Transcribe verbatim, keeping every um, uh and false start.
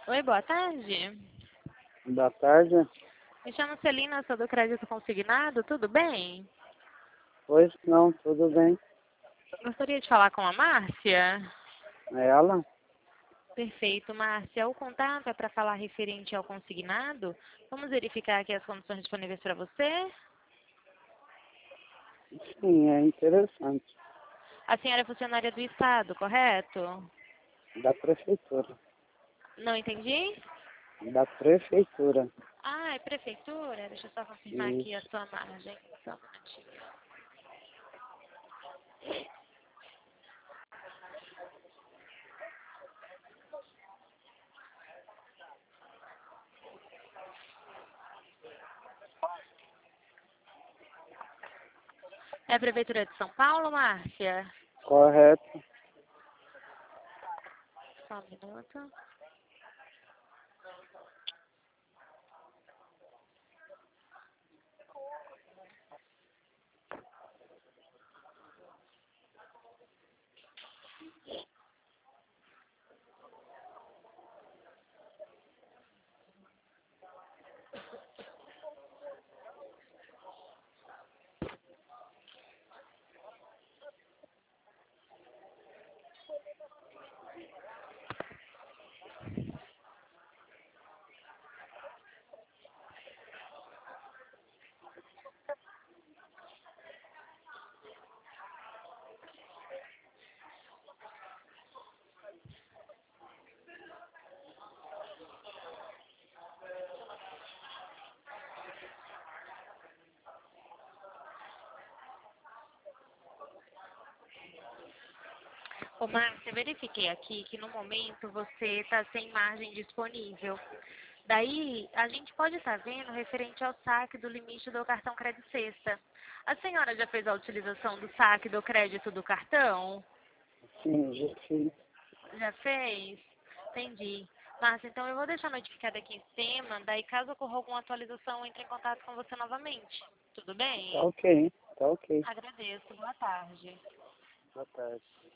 Oi, boa tarde. Boa tarde. Me chamo Celina, sou do Crédito Consignado, tudo bem? Pois não, tudo bem. Gostaria de falar com a Márcia. É ela? Perfeito, Márcia. O contato é para falar referente ao consignado. Vamos verificar aqui as condições disponíveis para você. Sim, é interessante. A senhora é funcionária do Estado, correto? Da prefeitura. Não entendi? Da prefeitura. Ah, é prefeitura? Deixa eu só confirmar aqui a Isso. sua margem. Só um minutinho. É a Prefeitura de São Paulo, Márcia? Correto. Só um minuto. Ô, Márcia, eu verifiquei aqui que no momento você está sem margem disponível. Daí, a gente pode estar vendo referente ao saque do limite do cartão Crédito Sexta. A senhora já fez a utilização do saque do crédito do cartão? Sim, já fiz. Já fez? Entendi. Márcia, então eu vou deixar notificado aqui em cima, daí caso ocorra alguma atualização, eu entre em contato com você novamente. Tudo Tá bem? ok. Tá ok. Agradeço. Boa tarde. Boa tarde.